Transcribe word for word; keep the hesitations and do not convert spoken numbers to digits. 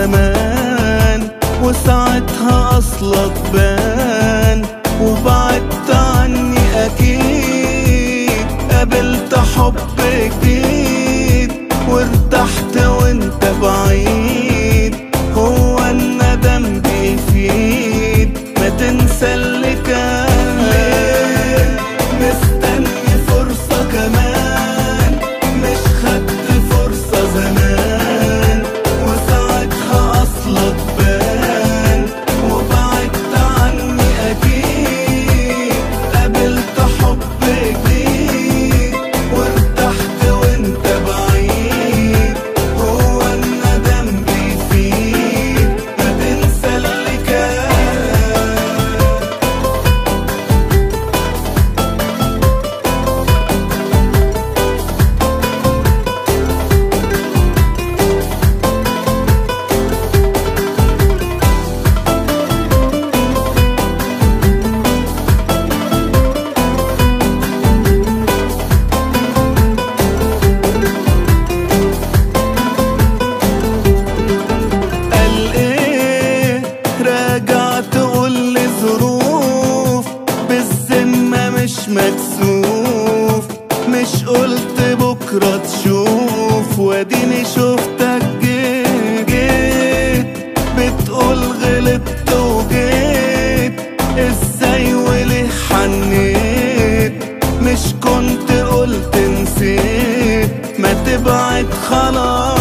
زمان، وساعتها أصلك بان وبعدت عني أكيد. قابلت حب جديد وارتحت وانت بعيد، هو الندم بيفيد؟ ما تنسى اللي كان. ليه مستني فرصة كمان؟ مش خدت فرصة زمان وساعتها أصلك بان وبعدت عني أكيد. قابلت حب جديد وارتحت وانت بعيد، هو الندم بيفيد؟ ما تنسى اللي كان. مش مكسوف، مش قلت بكرة تشوف؟ واديني شفتك جيت جيت بتقول غلطت وجيت. ازاي وليه حنيت؟ مش كنت قلت نسيت؟ ما تبعد خلاص.